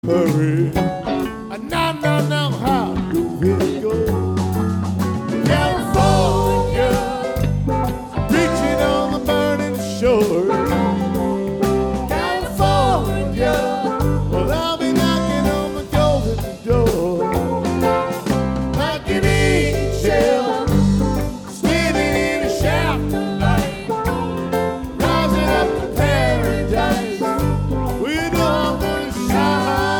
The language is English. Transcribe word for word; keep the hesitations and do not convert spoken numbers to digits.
hurry. Now, now, now, how do it go? California, preaching on the burning shore. California, well, I'll be knocking on the golden door. Like an angel, standing in a shaft.